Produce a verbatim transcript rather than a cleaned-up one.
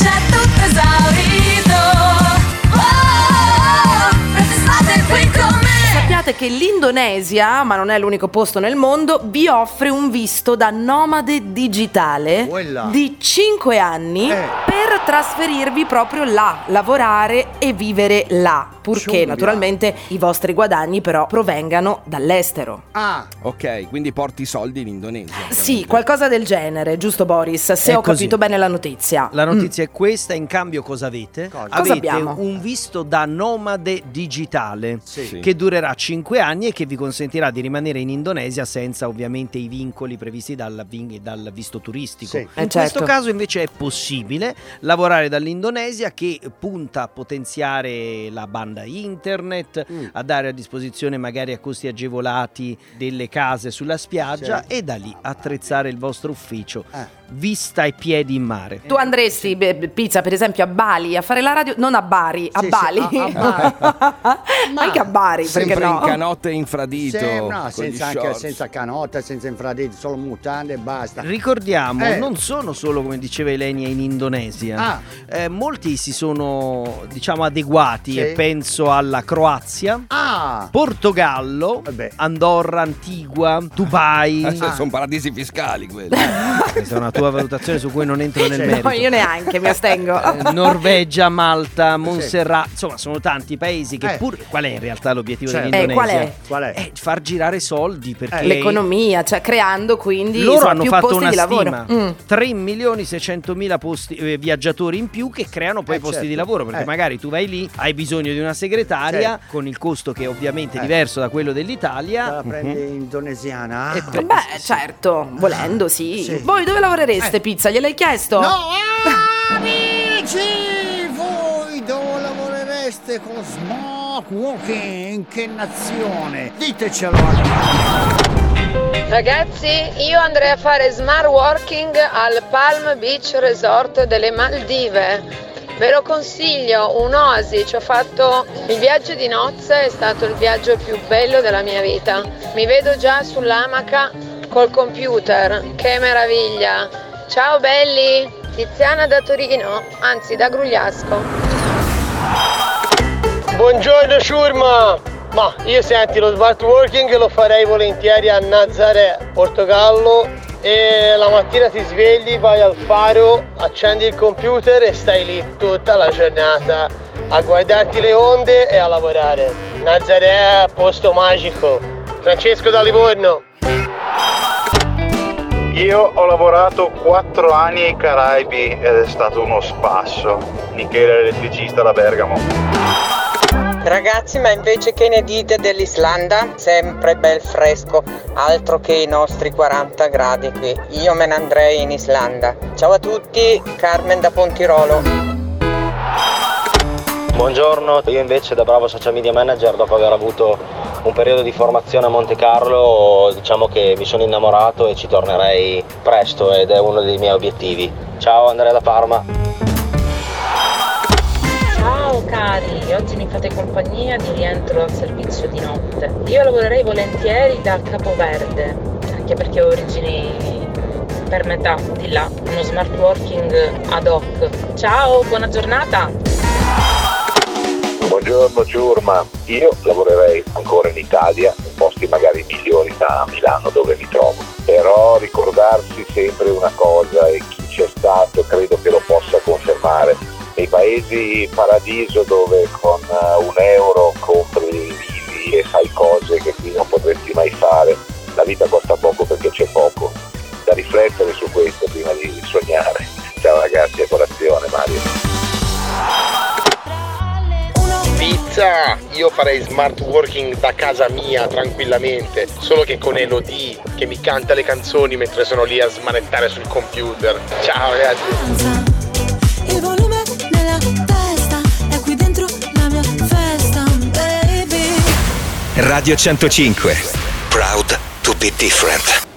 c'è tutto esaurito. Oh, restate qui con me. Sappiate che l'Indonesia, ma non è l'unico posto nel mondo, vi offre un visto da nomade digitale Uella. di cinque anni Eh. per trasferirvi proprio là, lavorare e vivere là, purché Giulia. naturalmente i vostri guadagni però provengano dall'estero. Ah, Ok, quindi porti soldi in Indonesia. Sì, qualcosa del genere, giusto Boris? Se È ho così. capito bene la notizia. La notizia è questa, in cambio cosa avete? Cosa? Avete Cosa abbiamo? un visto da nomade digitale Sì. Sì. che durerà cinque anni e che vi consentirà di rimanere in Indonesia senza ovviamente i vincoli previsti dal, vin- dal visto turistico. Sì. In Eh, questo certo. caso invece è possibile lavorare dall'Indonesia, che punta a potenziare la banda internet, Mm. a dare a disposizione magari a costi agevolati delle case sulla spiaggia Certo. e da lì attrezzare il vostro ufficio, Eh. vista e piedi in mare. Tu andresti, beh, Pizza, per esempio a Bali a fare la radio, non a Bari, a Sì, sì, Bali. a- a Bari. Anche a Bari, perché Sempre no? in canotta e infradito. Se- no, con senza, gli anche, shorts. senza canotta, senza infradito, solo mutande e basta. Ricordiamo, Eh. non sono solo, come diceva Elenia, in Indonesia. Ah. Eh, molti si sono, diciamo, adeguati Sì. e penso alla Croazia, Ah, Portogallo, Vabbè. Andorra, Antigua, Dubai. Eh, Sono paradisi fiscali quelli. Questa è una tua valutazione su cui non entro nel Sì. merito. No, io neanche, mi astengo. Eh, Norvegia, Malta, Montserrat, insomma sono tanti paesi che Eh. pur... Qual è in realtà l'obiettivo Certo. dell'Indonesia? Eh, qual è? qual è? È far girare soldi, perché L'economia, cioè creando quindi loro insomma, hanno più fatto posti una di lavoro. stima, Mm. tre milioni seicentomila posti, eh, viaggiatori in più che creano poi Eh, posti certo. di lavoro, perché Eh. magari tu vai lì, hai bisogno di una segretaria Certo. con il costo che ovviamente è Eh. diverso da quello dell'italia. La prendi indonesiana? E Ah. beh, Beh, certo, volendo sì. Sì. Voi dove lavorereste, Pizza? Gliel'hai chiesto? No, amici, voi dove lavorereste con lo smart working? In che nazione? Ditecelo. Ragazzi, io andrei a fare smart working al Palm Beach Resort delle Maldive. Ve lo consiglio, un'oasi, ci ho fatto il viaggio di nozze, è stato il viaggio più bello della mia vita. Mi vedo già sull'amaca col computer, che meraviglia. Ciao belli, Tiziana da Torino, anzi da Grugliasco. Buongiorno Ciurma, ma io senti lo smart working lo farei volentieri a Nazaré, Portogallo, e la mattina ti svegli, vai al faro, accendi il computer e stai lì tutta la giornata a guardarti le onde e a lavorare. Nazaré, posto magico. Francesco da Livorno. Io ho lavorato quattro anni ai Caraibi ed è stato uno spasso. Michele elettricista da Bergamo. Ragazzi, ma invece che ne dite dell'Islanda? Sempre bel fresco, altro che i nostri quaranta gradi qui. Io me ne andrei in Islanda. Ciao a tutti, Carmen da Pontirolo. Buongiorno, io invece da bravo social media manager, dopo aver avuto un periodo di formazione a Monte Carlo, diciamo che mi sono innamorato e ci tornerei presto ed è uno dei miei obiettivi. Ciao, Andrea da Parma. Ciao cari, oggi mi fate compagnia di rientro al servizio di notte. Io lavorerei volentieri da Capoverde, anche perché ho origini per metà di là, uno smart working ad hoc. Ciao, buona giornata! Buongiorno Ciurma, io lavorerei ancora in Italia, in posti magari migliori da Milano dove mi trovo. Però ricordarsi sempre una cosa, e chi c'è stato credo che lo possa confermare. Nei paesi paradiso dove con un euro compri vivi e fai cose che qui non potresti mai fare, la vita costa poco perché c'è poco. Da riflettere su questo prima di sognare. Ciao ragazzi, a colazione Mario. Pizza, io farei smart working da casa mia tranquillamente, solo che con Elodie che mi canta le canzoni mentre sono lì a smanettare sul computer. Ciao ragazzi. Il volume nella testa è qui dentro la mia festa, baby. Radio centocinque. Proud to be different.